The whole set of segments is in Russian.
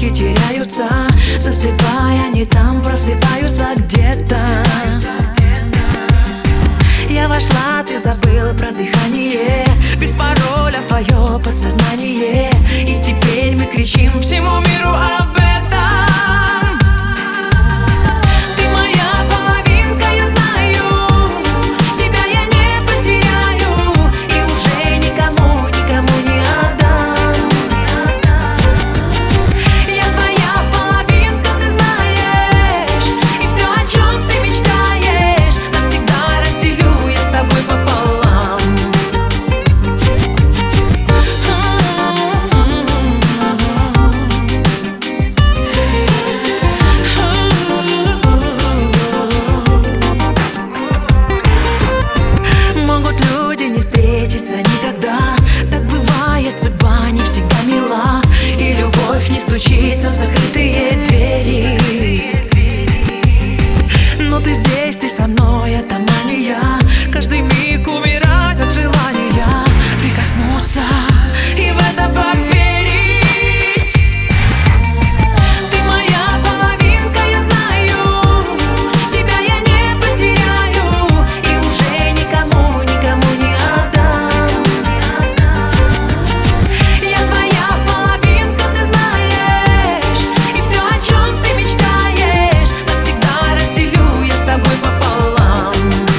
ноги теряются, засыпая, они там просыпаются где-то. Я вошла, ты забыл про дыхание, без пароля в твое подсознание. И теперь мы кричим всему миру об этом. Ты моя половинка, я знаю, тебя я не потеряю и уже никому, никому не отдам. Я твоя половинка, ты знаешь, и все, о чем ты мечтаешь, навсегда разделю я с тобой пополам. Могут люди не встретиться никогда, так бывает, судьба не всегда мила, и любовь не стучится в закрытые двери. Но ты здесь, ты со мной, это мания, каждый миг умирать от желания прикоснуться и в это поверить. Ты моя половинка, я знаю, тебя я не потеряю и уже никому, никому не отдам. Я твоя половинка, ты знаешь, и все, о чем ты мечтаешь, навсегда разделю я с тобой пополам.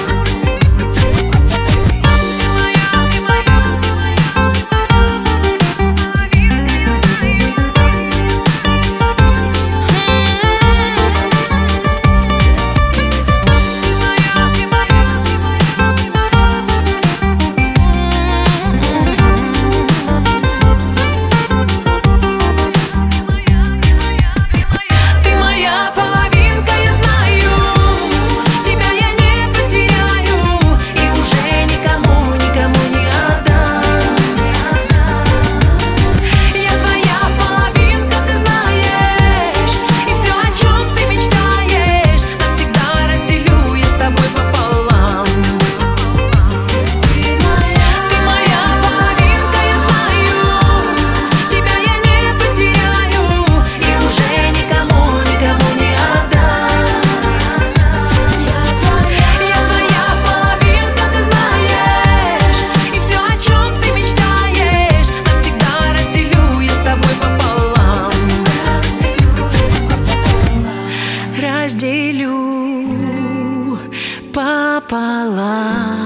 Ты моя половинка, я знаю, тебя я не потеряю и уже никому, никому не отдам. Я твоя половинка, ты знаешь, и все, о чем ты мечтаешь, навсегда разделю я с тобой пополам. Ты моя половинка, я знаю, тебя я не потеряю и уже никому, никому не отдам. Я твоя половинка, ты знаешь, и все, о чем ты мечтаешь, навсегда разделю я с тобой пополам. Разделю пополам.